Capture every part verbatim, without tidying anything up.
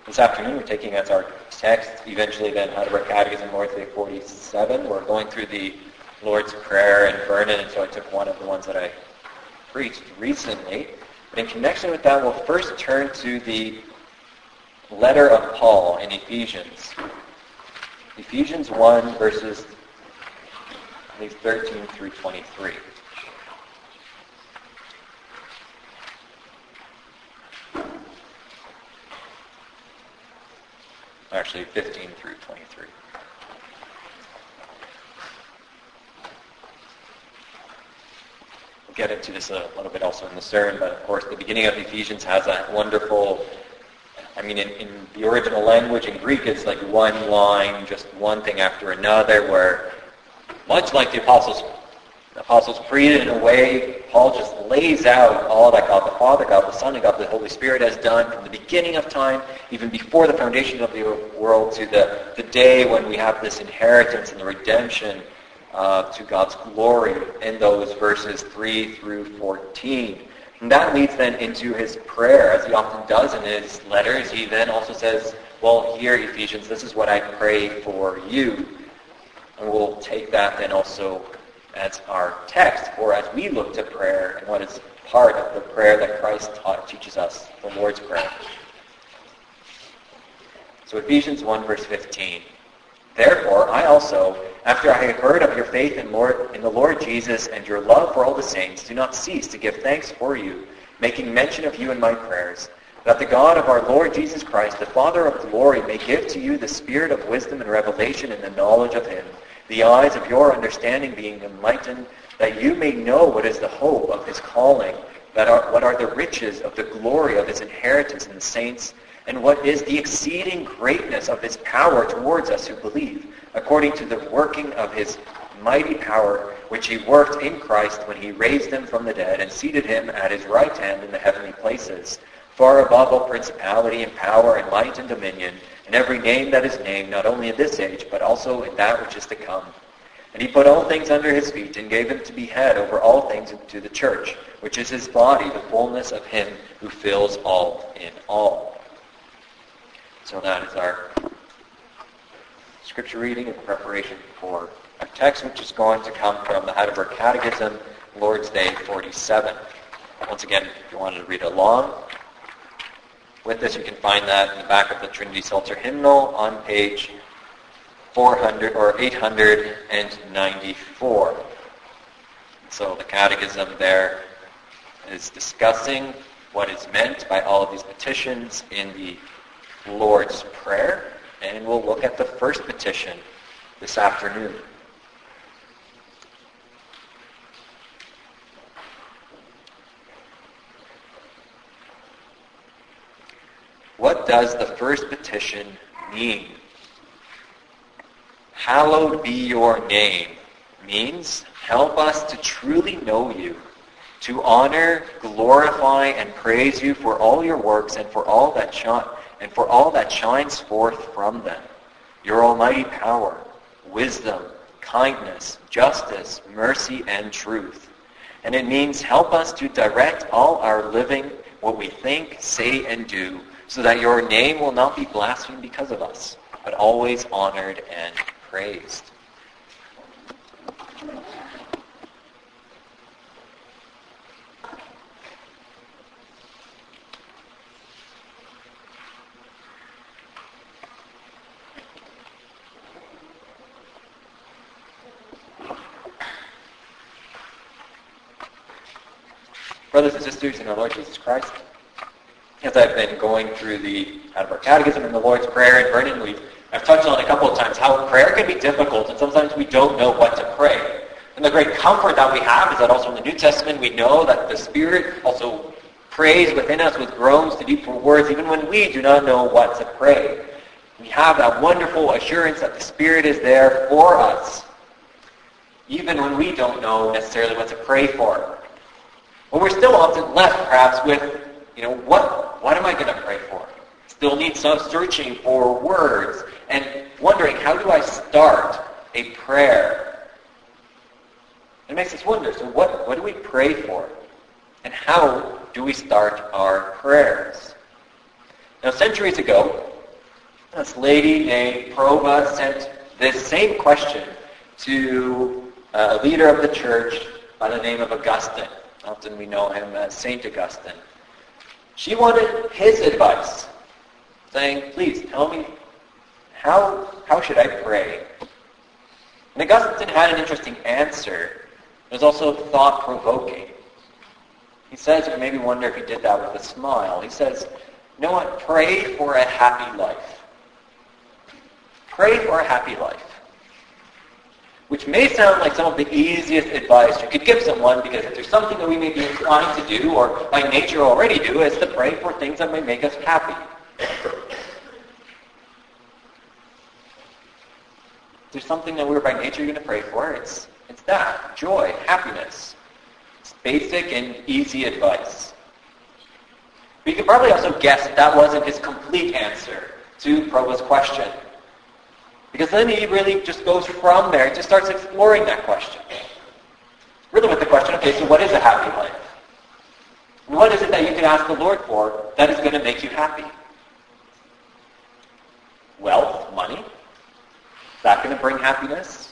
This afternoon we're taking as our text, eventually then Heidelberg Catechism, Lord's Day forty-seven. We're going through the Lord's Prayer in Vernon, and so I took one of the ones that I preached recently. But in connection with that, we'll first turn to the letter of Paul in Ephesians. Ephesians one, verses I think thirteen through twenty-three. Actually, fifteen through twenty-three. We'll get into this a little bit also in the sermon, but of course the beginning of Ephesians has that wonderful, I mean in, in the original language, in Greek it's like one line, just one thing after another, where much like the Apostles' the Apostles' Creed, in a way, Paul just lays out all that God the Father, God the Son, and God the Holy Spirit has done from the beginning of time, even before the foundation of the world, to the, the day when we have this inheritance and the redemption uh, to God's glory in those verses three through fourteen. And that leads then into his prayer, as he often does in his letters. He then also says, well, here, Ephesians, this is what I pray for you. And we'll take that then also as our text, or as we look to prayer and what is part of the prayer that Christ taught, teaches us, the Lord's Prayer. So Ephesians one, verse fifteen. Therefore, I also, after I have heard of your faith in, Lord, in the Lord Jesus and your love for all the saints, do not cease to give thanks for you, making mention of you in my prayers, that the God of our Lord Jesus Christ, the Father of glory, may give to you the spirit of wisdom and revelation in the knowledge of him, the eyes of your understanding being enlightened, that you may know what is the hope of his calling, that are, what are the riches of the glory of his inheritance in the saints, and what is the exceeding greatness of his power towards us who believe, according to the working of his mighty power, which he worked in Christ when he raised him from the dead and seated him at his right hand in the heavenly places, far above all principality and power and might and dominion, and every name that is named, not only in this age, but also in that which is to come. And he put all things under his feet, and gave him to be head over all things to the church, which is his body, the fullness of him who fills all in all. So that is our scripture reading in preparation for our text, which is going to come from the Heidelberg Catechism, Lord's Day forty-seven. Once again, if you wanted to read along with this, you can find that in the back of the Trinity Psalter hymnal on page four hundred or eight hundred ninety-four. So the Catechism there is discussing what is meant by all of these petitions in the Lord's Prayer, and we'll look at the first petition this afternoon. What does the first petition mean? Hallowed be your name means help us to truly know you, to honor, glorify, and praise you for all your works and for all that shine, and for all that shines forth from them. Your almighty power, wisdom, kindness, justice, mercy, and truth. And it means help us to direct all our living, what we think, say, and do, so that your name will not be blasphemed because of us, but always honored and praised. Brothers and sisters in our Lord Jesus Christ, as I've been going through the Heidelberg Catechism and the Lord's Prayer in Vernon, we've I've touched on a couple of times how prayer can be difficult, and sometimes we don't know what to pray. And the great comfort that we have is that also in the New Testament we know that the Spirit also prays within us with groans too deep for words, even when we do not know what to pray. We have that wonderful assurance that the Spirit is there for us, even when we don't know necessarily what to pray for. But we're still often left, perhaps, with, you know, what what am I going to pray for? Still need some searching for words and wondering, how do I start a prayer? It makes us wonder, so what, what do we pray for? And how do we start our prayers? Now, centuries ago, This lady named Proba sent this same question to a leader of the church by the name of Augustine. Often we know him as Saint Augustine. She wanted his advice, saying, please tell me, how, how should I pray? And Augustine had an interesting answer. It was also thought-provoking. He says, you maybe wonder if he did that with a smile. He says, you know what? Pray for a happy life. Pray for a happy life. Which may sound like some of the easiest advice you could give someone, because if there's something that we may be inclined to do, or by nature already do, is to pray for things that may make us happy. If there's something that we're by nature going to pray for, it's, it's that, joy, happiness. It's basic and easy advice. But you can probably also guess that that wasn't his complete answer to Proba's question. Because then he really just goes from there, he just starts exploring that question. Really with the question, okay, so what is a happy life? What is it that you can ask the Lord for that is going to make you happy? Wealth, money? Is that going to bring happiness?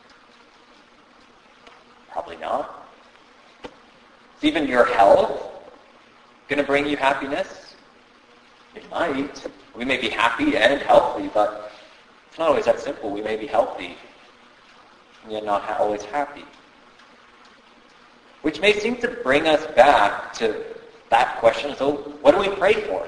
Probably not. Is even your health going to bring you happiness? It might. We may be happy and healthy, but it's not always that simple. We may be healthy, and yet not ha- always happy. Which may seem to bring us back to that question, so what do we pray for?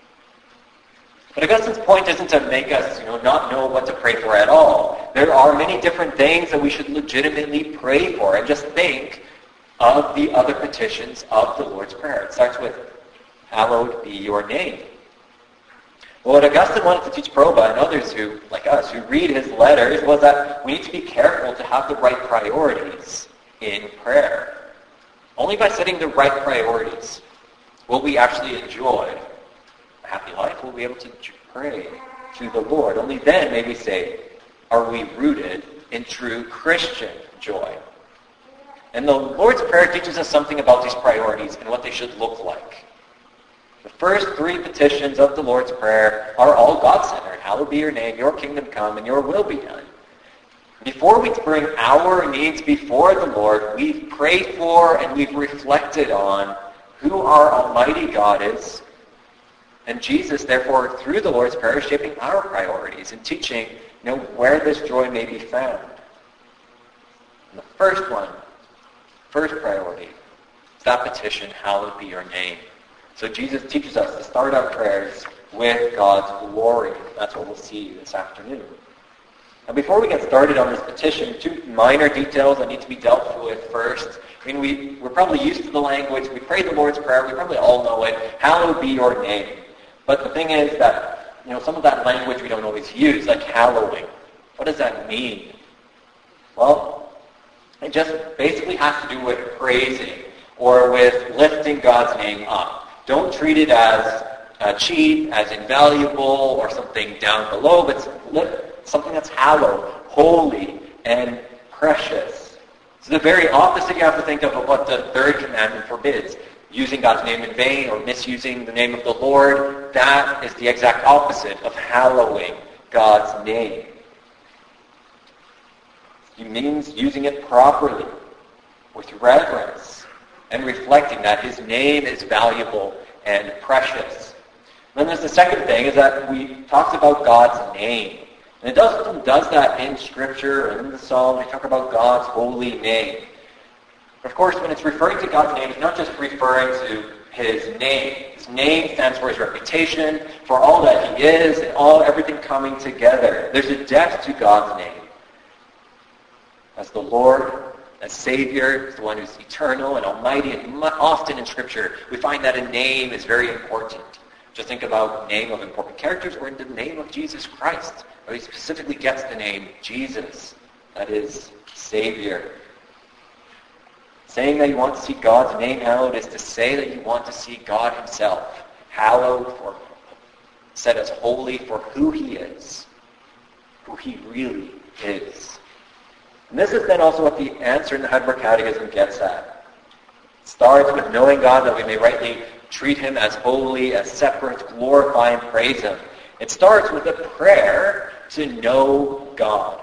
But Augustine's point isn't to make us, you know, not know what to pray for at all. There are many different things that we should legitimately pray for, and just think of the other petitions of the Lord's Prayer. It starts with, hallowed be your name. Well, what Augustine wanted to teach Proba and others who, like us, who read his letters was that we need to be careful to have the right priorities in prayer. Only by setting the right priorities will we actually enjoy a happy life. We'll be able to pray to the Lord. Only then may we say, are we rooted in true Christian joy? And the Lord's Prayer teaches us something about these priorities and what they should look like. The first three petitions of the Lord's Prayer are all God-centered. Hallowed be your name, your kingdom come, and your will be done. Before we bring our needs before the Lord, we've prayed for and we've reflected on who our Almighty God is. And Jesus, therefore, through the Lord's Prayer, is shaping our priorities and teaching, you know, where this joy may be found. And the first one, first priority, is that petition, hallowed be your name. So Jesus teaches us to start our prayers with God's glory. That's what we'll see this afternoon. Now before we get started on this petition, two minor details that need to be dealt with first. I mean, we, we're probably used to the language. We pray the Lord's Prayer. We probably all know it. Hallowed be your name. But the thing is that, you know, some of that language we don't always use, like hallowing. What does that mean? Well, it just basically has to do with praising or with lifting God's name up. Don't treat it as uh, cheap, as invaluable, or something down below, but something that's hallowed, holy, and precious. So the very opposite you have to think of of what the third commandment forbids. Using God's name in vain or misusing the name of the Lord, that is the exact opposite of hallowing God's name. It means using it properly, with reverence, and reflecting that his name is valuable and precious. And then there's the second thing, is that we talked about God's name. And it does, does that in Scripture and in the Psalms. We talk about God's holy name. Of course, when it's referring to God's name, it's not just referring to his name. His name stands for his reputation, for all that he is, and all everything coming together. There's a depth to God's name. As the Lord, as Savior, as the one who's eternal and almighty, and often in Scripture we find that a name is very important. Just think about the name of important characters, or in the name of Jesus Christ, where he specifically gets the name Jesus, that is, Savior. Saying that you want to see God's name hallowed is to say that you want to see God himself hallowed, for, set as holy for who he is, who he really is. And this is then also what the answer in the Heidelberg Catechism gets at. It starts with knowing God that we may rightly treat him as holy, as separate, glorify and praise him. It starts with a prayer to know God.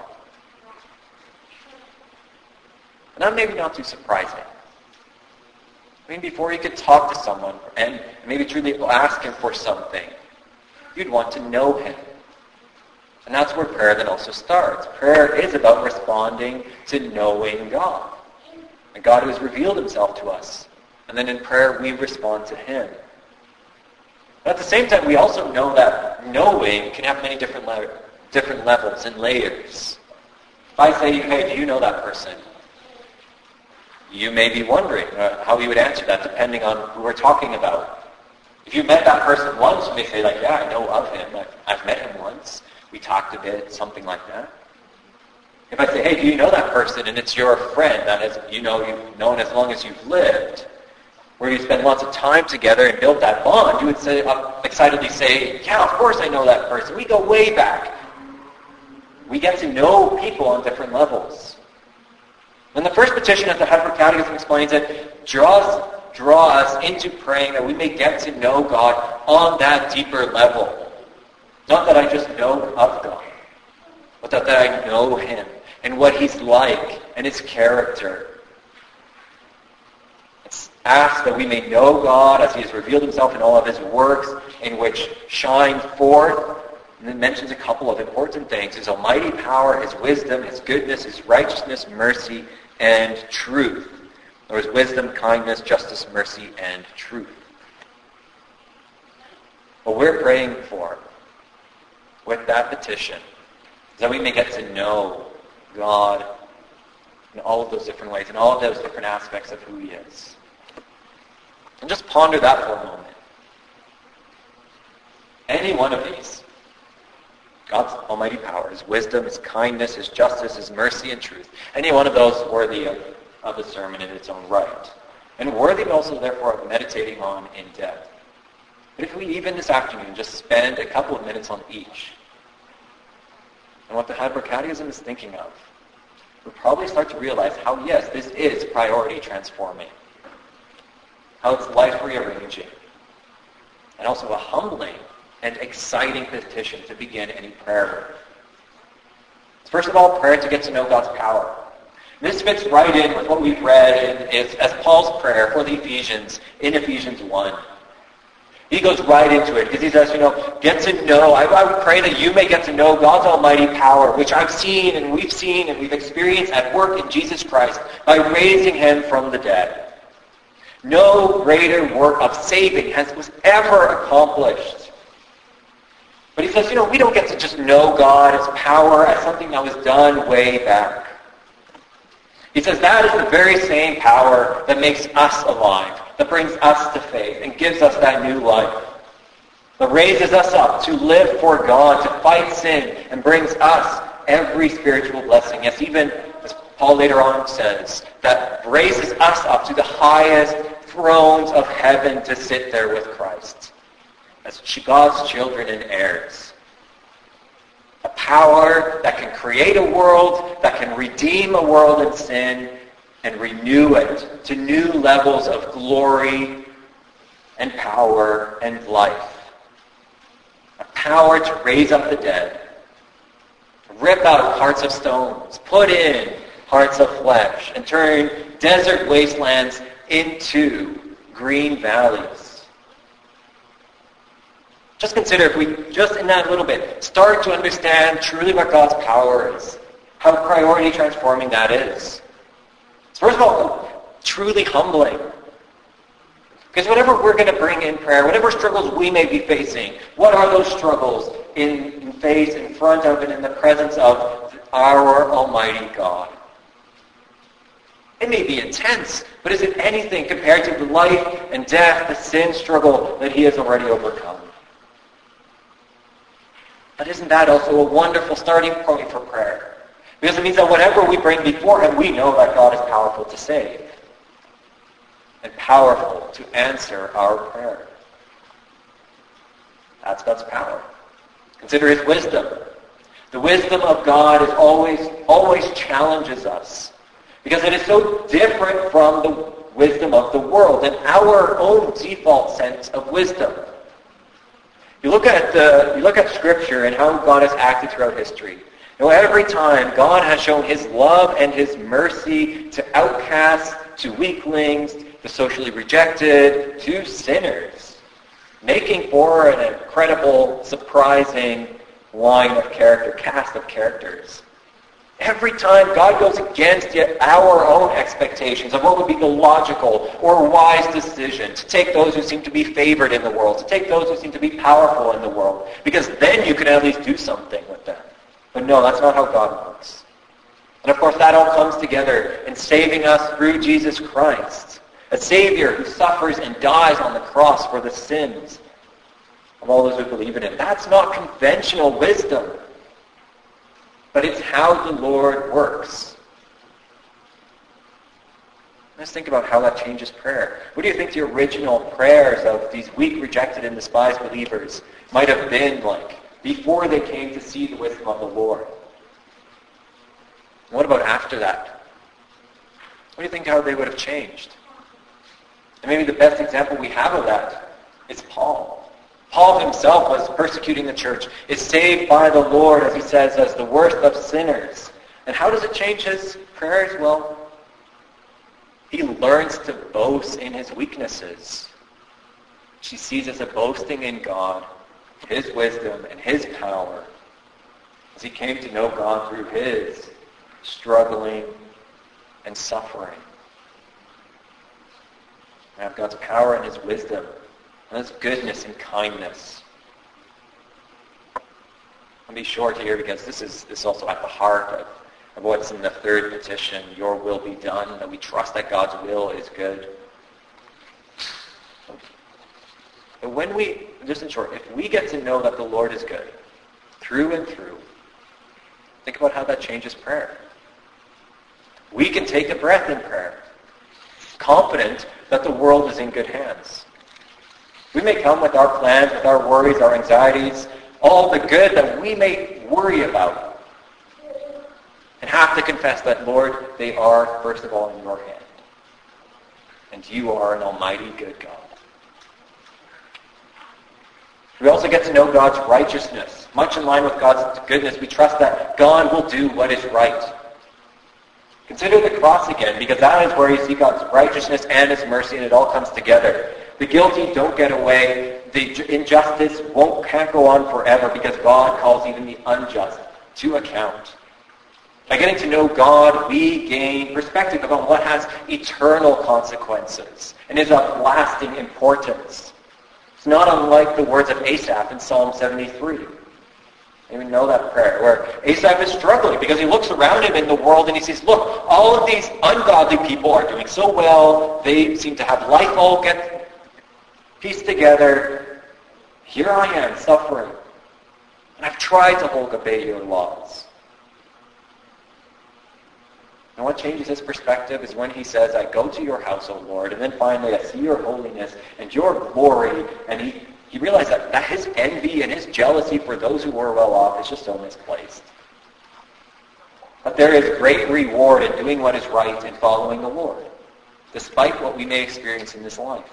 And that may be not too surprising. I mean, before you could talk to someone and maybe truly ask him for something, you'd want to know him. And that's where prayer then also starts. Prayer is about responding to knowing God. And God who has revealed himself to us. And then in prayer, we respond to him. But at the same time, we also know that knowing can have many different, le- different levels and layers. If I say, hey, do you know that person? You may be wondering uh, how you would answer that depending on who we're talking about. If you met that person once, you may say, like, yeah, I know of him. I've, I've met him once. We talked a bit, something like that. If I say, hey, do you know that person? And it's your friend that has, you know, you've known as long as you've lived, where you spend lots of time together and build that bond, you would say, uh, excitedly say, yeah, of course I know that person. We go way back. We get to know people on different levels. And the first petition, as the Heidelberg Catechism explains it, draws, draw us into praying that we may get to know God on that deeper level. Not that I just know of God, but that, that I know him and what he's like and his character. It's asked that we may know God as he has revealed himself in all of his works, in which shine forth. And then mentions a couple of important things: his almighty power, his wisdom, his goodness, his righteousness, mercy, and truth. Or his wisdom, kindness, justice, mercy, and truth. What we're praying for with that petition is that we may get to know God in all of those different ways, in all of those different aspects of who he is. And just ponder that for a moment. Any one of these, God's almighty power, his wisdom, his kindness, his justice, his mercy, and truth, any one of those worthy of, of a sermon in its own right. And worthy also, therefore, of meditating on in depth. But if we even this afternoon just spend a couple of minutes on each, and what the Heidelberg Catechism is thinking of, we'll probably start to realize how, yes, this is priority transforming. How it's life rearranging. And also a humbling and exciting petition to begin any prayer with. First of all, prayer to get to know God's power. This fits right in with what we've read in, is, as Paul's prayer for the Ephesians in Ephesians one. He goes right into it because he says, you know, get to know, I, I would pray that you may get to know God's almighty power, which I've seen and we've seen and we've experienced at work in Jesus Christ by raising him from the dead. No greater work of saving has was ever accomplished. But he says, you know, we don't get to just know God as power, as something that was done way back. He says that is the very same power that makes us alive, that brings us to faith and gives us that new life, that raises us up to live for God, to fight sin, and brings us every spiritual blessing. Yes, even, as Paul later on says, that raises us up to the highest thrones of heaven to sit there with Christ, as God's children and heirs. A power that can create a world, that can redeem a world in sin, and renew it to new levels of glory and power and life. A power to raise up the dead, rip out hearts of stones, put in hearts of flesh, and turn desert wastelands into green valleys. Just consider if we, just in that little bit, start to understand truly what God's power is, how priority transforming that is. So first of all, truly humbling. Because whatever we're going to bring in prayer, whatever struggles we may be facing, what are those struggles in, in face, in front of, and in the presence of our Almighty God? It may be intense, but is it anything compared to the life and death, the sin struggle that he has already overcome? But isn't that also a wonderful starting point for prayer? Because it means that whatever we bring before him, we know that God is powerful to save and powerful to answer our prayer. That's God's power. Consider his wisdom. The wisdom of God is always, always challenges us because it is so different from the wisdom of the world and our own default sense of wisdom. You look at the, you look at Scripture and how God has acted throughout history. You know, every time God has shown his love and his mercy to outcasts, to weaklings, the socially rejected, to sinners, making for an incredible, surprising line of character, cast of characters. Every time God goes against yet our own expectations of what would be the logical or wise decision, to take those who seem to be favored in the world, to take those who seem to be powerful in the world, because then you can at least do something with them. But no, that's not how God works. And of course that all comes together in saving us through Jesus Christ, a Savior who suffers and dies on the cross for the sins of all those who believe in him. That's not conventional wisdom. But it's how the Lord works. Let's think about how that changes prayer. What do you think the original prayers of these weak, rejected, and despised believers might have been like before they came to see the wisdom of the Lord? What about after that? What do you think how they would have changed? And maybe the best example we have of that is Paul. Paul himself was persecuting the church, is saved by the Lord, as he says, as the worst of sinners. And how does it change his prayers? Well, he learns to boast in his weaknesses. He sees as a boasting in God, his wisdom and his power, as he came to know God through his struggling and suffering. And have God's power and his wisdom, and his goodness and kindness. I'll be short here because this is, this is also at the heart of, of what's in the third petition, your will be done, that we trust that God's will is good. But when we, just in short, if we get to know that the Lord is good, through and through, think about how that changes prayer. We can take a breath in prayer, confident that the world is in good hands. We may come with our plans, with our worries, our anxieties, all the good that we may worry about, and have to confess that, Lord, they are, first of all, in your hand. And you are an almighty good God. We also get to know God's righteousness. Much in line with God's goodness, we trust that God will do what is right. Consider the cross again, because that is where you see God's righteousness and his mercy, and it all comes together. The guilty don't get away. The injustice won't, can't go on forever, because God calls even the unjust to account. By getting to know God, we gain perspective about what has eternal consequences and is of lasting importance. It's not unlike the words of Asaph in Psalm seventy-three. You even know that prayer, where Asaph is struggling because he looks around him in the world and he sees, look, all of these ungodly people are doing so well. They seem to have life all get pieced together. Here I am, suffering. And I've tried to hold obey your laws. And what changes his perspective is when he says, I go to your house, O Lord, and then finally I see your holiness and your glory, and he, he realized that, that his envy and his jealousy for those who were well off is just so misplaced. But there is great reward in doing what is right and following the Lord, despite what we may experience in this life.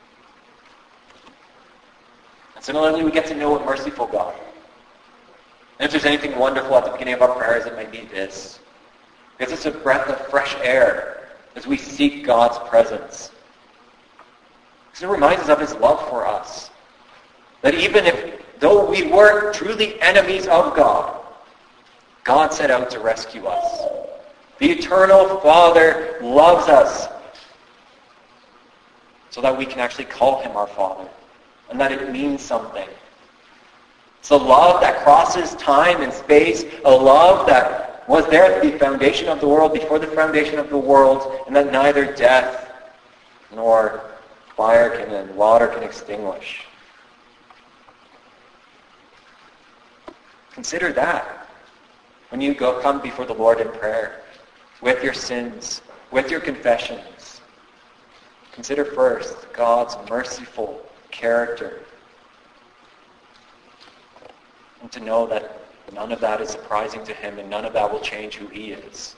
And similarly, we get to know a merciful God. And if there's anything wonderful at the beginning of our prayers, it might be this. Because it's a breath of fresh air as we seek God's presence. Because it reminds us of his love for us. That even if, though we were truly enemies of God, God set out to rescue us. The eternal Father loves us so that we can actually call him our Father. And that it means something. It's a love that crosses time and space, a love that was there at the foundation of the world, before the foundation of the world, and that neither death nor fire can and water can extinguish. Consider that when you go come before the Lord in prayer, with your sins, with your confessions. Consider first God's merciful character. And to know that none of that is surprising to him, and none of that will change who he is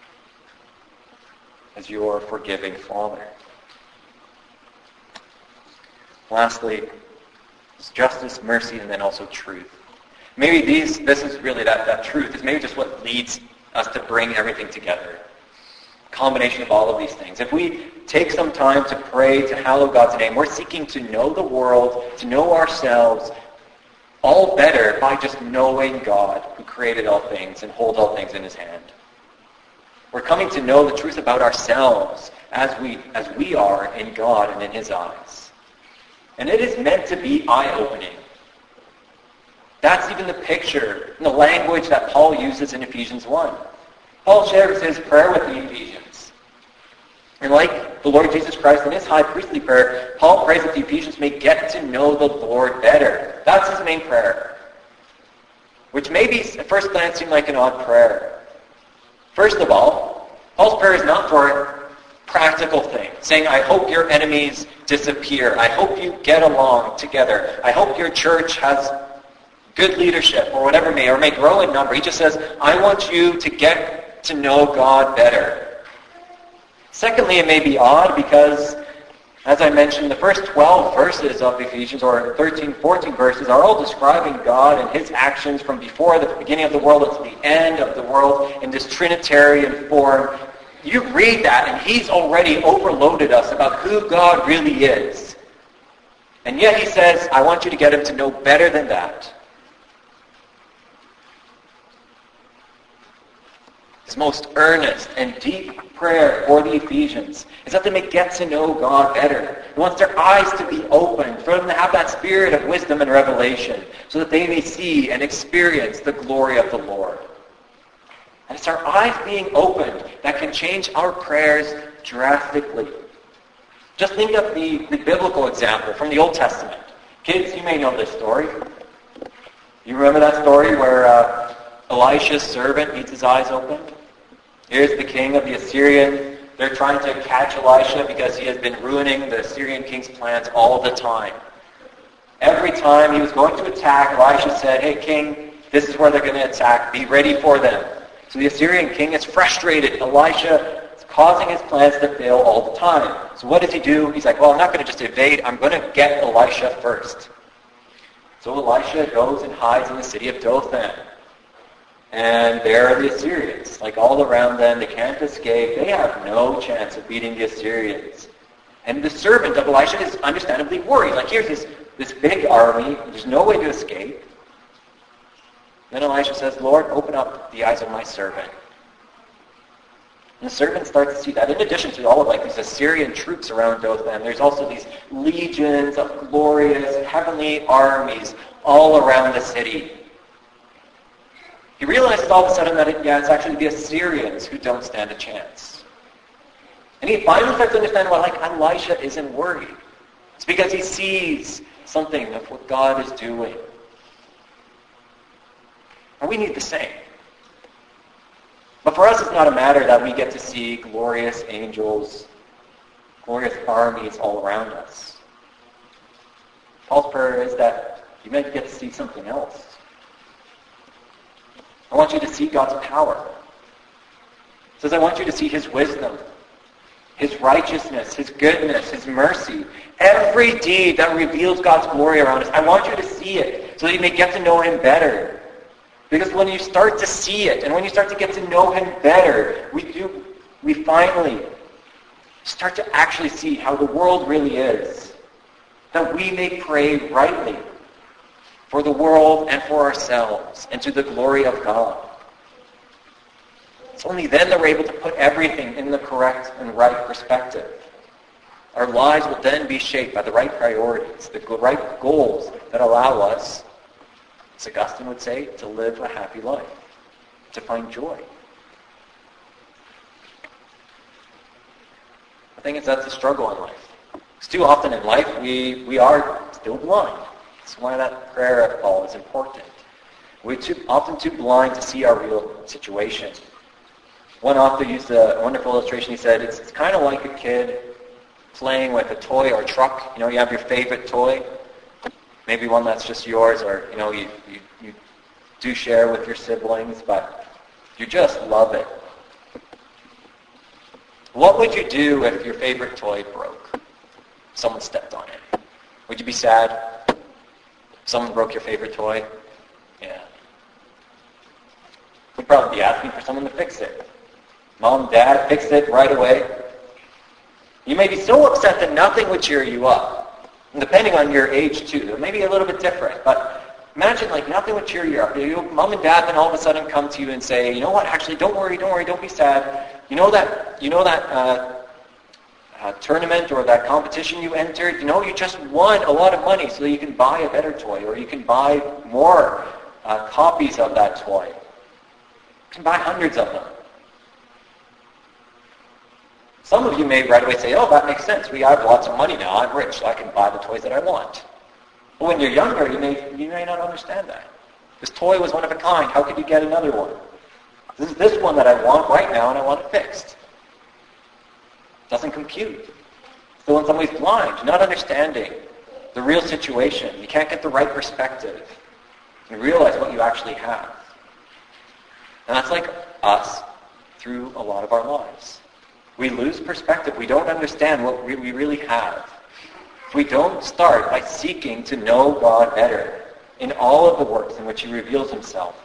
as your forgiving Father. Lastly, It's justice, mercy, and then also truth. Maybe these, this is really that, that truth is maybe just what leads us to bring everything together. A combination of all of these things. If we take some time to pray, to hallow God's name, we're seeking to know the world, to know ourselves, all better by just knowing God who created all things and holds all things in his hand. We're coming to know the truth about ourselves as we as we are in God and in his eyes. And it is meant to be eye-opening. That's even the picture and the language that Paul uses in Ephesians one. Paul shares his prayer with the Ephesians. And like the Lord Jesus Christ in his high priestly prayer, Paul prays that the Ephesians may get to know the Lord better. That's his main prayer. Which maybe at first glance seem like an odd prayer. First of all, Paul's prayer is not for practical things, saying, I hope your enemies disappear. I hope you get along together. I hope your church has good leadership or whatever may, or may grow in number. He just says, I want you to get to know God better. Secondly, it may be odd because, as I mentioned, the first twelve verses of Ephesians, or thirteen, fourteen verses, are all describing God and his actions from before the beginning of the world to the end of the world in this Trinitarian form. You read that and he's already overloaded us about who God really is. And yet he says, I want you to get him to know better than that. His most earnest and deep prayer for the Ephesians is that they may get to know God better. He wants their eyes to be open, for them to have that spirit of wisdom and revelation, so that they may see and experience the glory of the Lord. And it's our eyes being opened that can change our prayers drastically. Just think of the, the biblical example from the Old Testament. Kids, you may know this story. You remember that story where uh, Elisha's servant needs his eyes opened? Here's the king of the Assyrian. They're trying to catch Elisha because he has been ruining the Assyrian king's plans all the time. Every time he was going to attack, Elisha said, hey, king, this is where they're going to attack. Be ready for them. So the Assyrian king is frustrated. Elisha is causing his plans to fail all the time. So what does he do? He's like, well, I'm not going to just evade. I'm going to get Elisha first. So Elisha goes and hides in the city of Dothan. And there are the Assyrians. Like all around them, they can't escape. They have no chance of beating the Assyrians. And the servant of Elisha is understandably worried. Like, here's this, this big army. There's no way to escape. Then Elisha says, Lord, open up the eyes of my servant. And the servant starts to see that. In addition to all of like these Assyrian troops around Dothan, there's also these legions of glorious heavenly armies all around the city. He realizes all of a sudden that it, yeah, it's actually the Assyrians who don't stand a chance. And he finally starts to understand why, like, Elisha isn't worried. It's because he sees something of what God is doing. And we need the same. But for us, it's not a matter that we get to see glorious angels, glorious armies all around us. Paul's prayer is that you may get to see something else. I want you to see God's power. It says, I want you to see his wisdom, his righteousness, his goodness, his mercy. Every deed that reveals God's glory around us, I want you to see it so that you may get to know him better. Because when you start to see it, and when you start to get to know him better, we do, we finally start to actually see how the world really is. That we may pray rightly for the world and for ourselves, and to the glory of God. It's only then that we're able to put everything in the correct and right perspective. Our lives will then be shaped by the right priorities, the right goals that allow us, as Augustine would say, to live a happy life, to find joy. The thing is, that's a struggle in life. Because too often in life, we, we are still blind. That's why that prayer of Paul is important. We're too, often too blind to see our real situation. One author used a wonderful illustration. He said, it's, it's kind of like a kid playing with a toy or a truck. You know, you have your favorite toy, maybe one that's just yours, or, you know, you, you, you do share with your siblings, but you just love it. What would you do if your favorite toy broke? Someone stepped on it. Would you be sad? Someone broke your favorite toy? Yeah. We'd probably be asking for someone to fix it. Mom, Dad, fix it right away. You may be so upset that nothing would cheer you up. And depending on your age, too. It may be a little bit different. But imagine, like, nothing would cheer you up. You, Mom and Dad then all of a sudden come to you and say, you know what, actually, don't worry, don't worry, don't be sad. You know that, you know that uh, uh, tournament or that competition you entered? You know, you just won a lot of money so that you can buy a better toy, or you can buy more uh, copies of that toy. You can buy hundreds of them. Some of you may right away say, oh, that makes sense. We have lots of money now. I'm rich, so I can buy the toys that I want. But when you're younger, you may, you may not understand that. This toy was one of a kind. How could you get another one? This is this one that I want right now, and I want it fixed. Doesn't compute. Still in some ways blind, not understanding the real situation. You can't get the right perspective and realize what you actually have. And that's like us through a lot of our lives. We lose perspective. We don't understand what we really have. If we don't start by seeking to know God better in all of the works in which he reveals himself.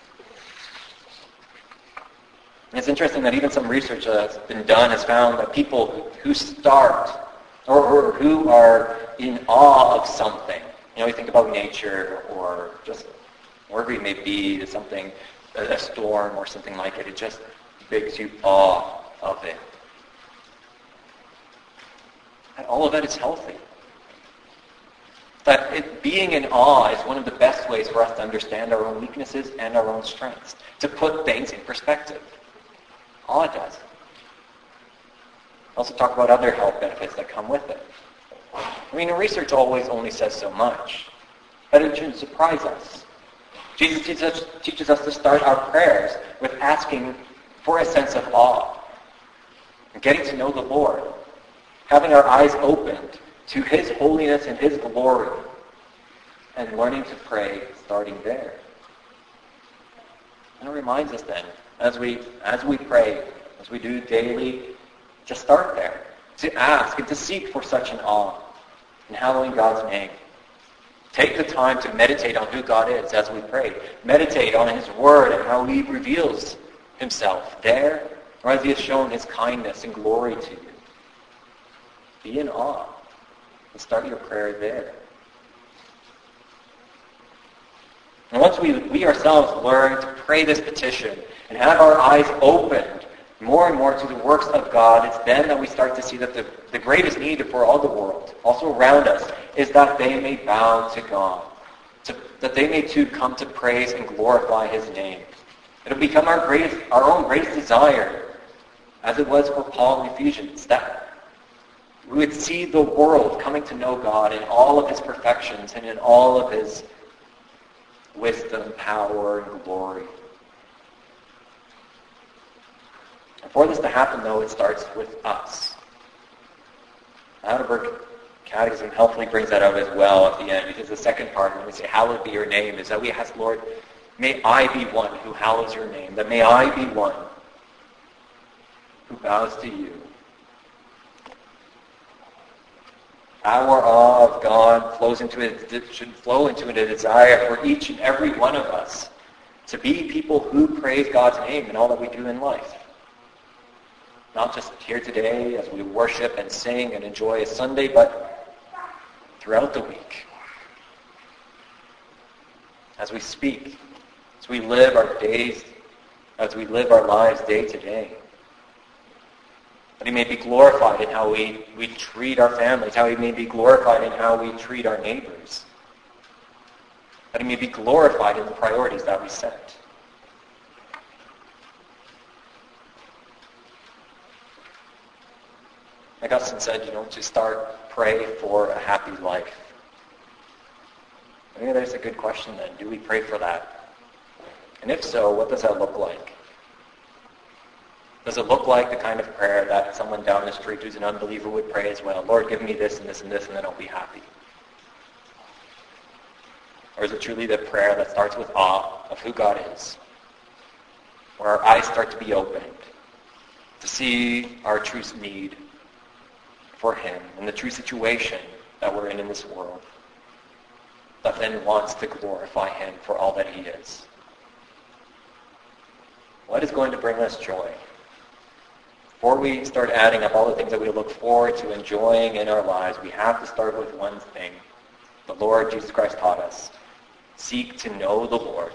And it's interesting that even some research that's been done has found that people who start or, or who are in awe of something, you know, you think about nature or just wherever you may be, something, a storm or something like it, it just makes you awe of it. And all of that is healthy. That it, being in awe is one of the best ways for us to understand our own weaknesses and our own strengths, to put things in perspective. Awe does. Also talk about other health benefits that come with it. I mean, research always only says so much, but it shouldn't surprise us. Jesus teaches us, teaches us to start our prayers with asking for a sense of awe, and getting to know the Lord, having our eyes opened to his holiness and his glory, and learning to pray starting there. And it reminds us then, as we as we pray, as we do daily, to start there, to ask and to seek for such an awe in hallowing God's name. Take the time to meditate on who God is as we pray. Meditate on his word and how he reveals himself there, or as he has shown his kindness and glory to you. Be in awe and start your prayer there. And once we, we ourselves learn to pray this petition and have our eyes opened more and more to the works of God, it's then that we start to see that the, the greatest need for all the world, also around us, is that they may bow to God, to, that they may too come to praise and glorify his name. It'll become our greatest, our own greatest desire, as it was for Paul in Ephesians, that we would see the world coming to know God in all of his perfections and in all of his wisdom, power, and glory. And for this to happen, though, it starts with us. The Heidelberg Catechism helpfully brings that out as well at the end, because the second part, when we say, hallowed be your name, is that we ask, Lord, may I be one who hallows your name, that may I be one who bows to you. Our awe of God flows into it, it should flow into a desire for each and every one of us to be people who praise God's name in all that we do in life. Not just here today as we worship and sing and enjoy a Sunday, but throughout the week. As we speak, as we live our days, as we live our lives day to day. That he may be glorified in how we, we treat our families, how he may be glorified in how we treat our neighbors. That he may be glorified in the priorities that we set. Augustine said, you know, to start, pray for a happy life. I think that's a good question then. Do we pray for that? And if so, what does that look like? Does it look like the kind of prayer that someone down the street who's an unbeliever would pray as well? Lord, give me this and this and this, and then I'll be happy. Or is it truly the prayer that starts with awe of who God is? Where our eyes start to be opened to see our true need for him and the true situation that we're in in this world. that then wants to glorify him for all that he is. What is going to bring us joy? Before we start adding up all the things that we look forward to enjoying in our lives, we have to start with one thing. The Lord Jesus Christ taught us. Seek to know the Lord.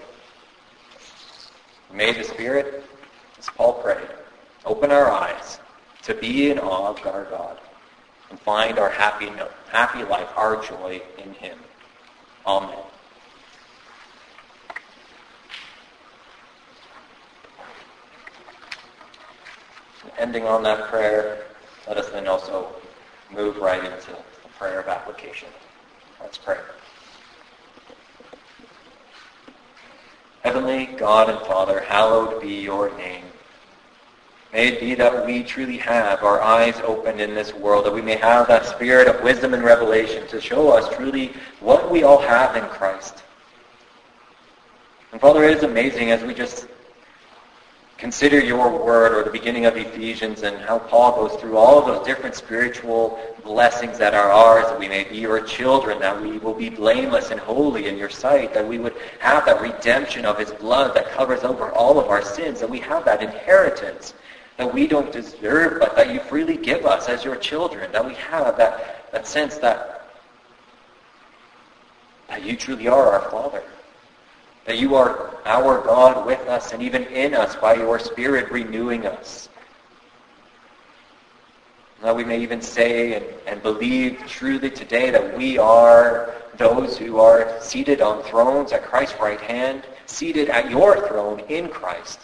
May the Spirit, as Paul prayed, open our eyes to be in awe of our God and find our happy, happy life, our joy in him. Amen. Ending on that prayer, let us then also move right into the prayer of application. Let's pray. Heavenly God and Father, hallowed be your name. May it be that we truly have our eyes opened in this world, that we may have that spirit of wisdom and revelation to show us truly what we all have in Christ. And Father, it is amazing as we just consider your word, or the beginning of Ephesians, and how Paul goes through all of those different spiritual blessings that are ours, that we may be your children, that we will be blameless and holy in your sight, that we would have that redemption of his blood that covers over all of our sins, that we have that inheritance that we don't deserve, but that you freely give us as your children, that we have that, that sense that, that you truly are our Father, that you are our God with us and even in us by your Spirit renewing us. That we may even say and, and believe truly today that we are those who are seated on thrones at Christ's right hand, seated at your throne in Christ.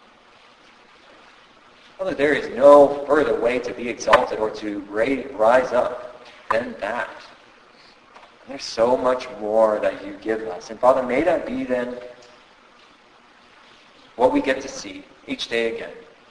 Father, there is no further way to be exalted or to rise up than that. There's so much more that you give us. And Father, may that be then what we get to see each day again.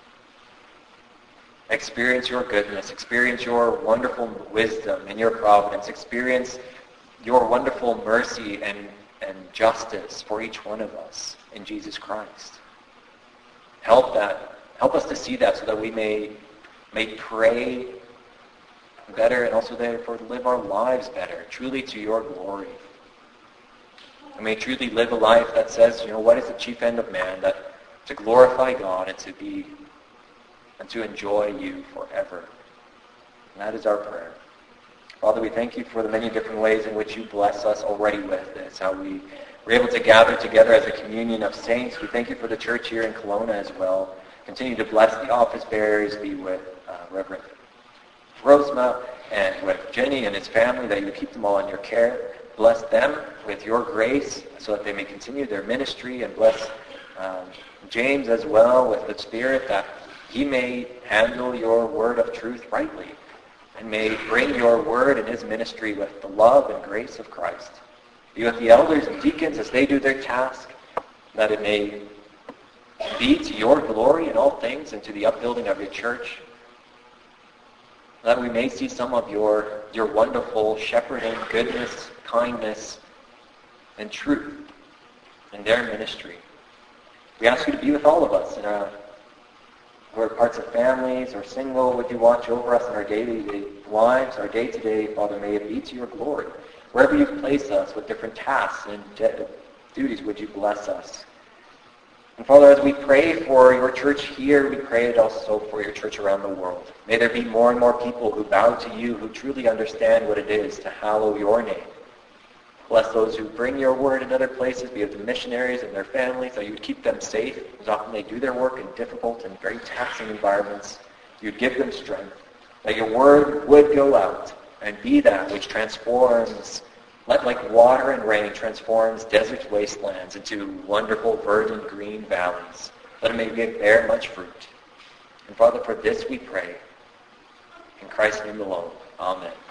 Experience your goodness, experience your wonderful wisdom and your providence, experience your wonderful mercy and, and justice for each one of us in Jesus Christ. Help that. Help us to see that so that we may, may pray better and also therefore live our lives better, truly to your glory. And may truly live a life that says, you know, what is the chief end of man? That to glorify God and to be and to enjoy you forever. And that is our prayer. Father, we thank you for the many different ways in which you bless us already with this, how we were able to gather together as a communion of saints. We thank you for the church here in Kelowna as well. Continue to bless the office bearers, be with uh, Reverend Rosema and with Jenny and his family, that you keep them all in your care. Bless them with your grace so that they may continue their ministry, and bless um, James as well with the Spirit, that he may handle your word of truth rightly and may bring your word and his ministry with the love and grace of Christ. Be with the elders and deacons as they do their task, that it may be to your glory in all things and to the upbuilding of your church, that we may see some of your, your wonderful shepherding, goodness, kindness, and truth in their ministry. We ask you to be with all of us in our we're parts of families or single. Would you watch over us in our daily lives, our day-to-day, Father, may it be to your glory. Wherever you've placed us with different tasks and duties, would you bless us. And Father, as we pray for your church here, we pray it also for your church around the world. May there be more and more people who bow to you, who truly understand what it is to hallow your name. Bless those who bring your word in other places, be it the missionaries and their families, that you would keep them safe, because often they do their work in difficult and very taxing environments. You'd give them strength, that your word would go out and be that which transforms, let like water and rain transforms desert wastelands into wonderful verdant green valleys, that it may bear much fruit. And Father, for this we pray. In Christ's name alone. Amen.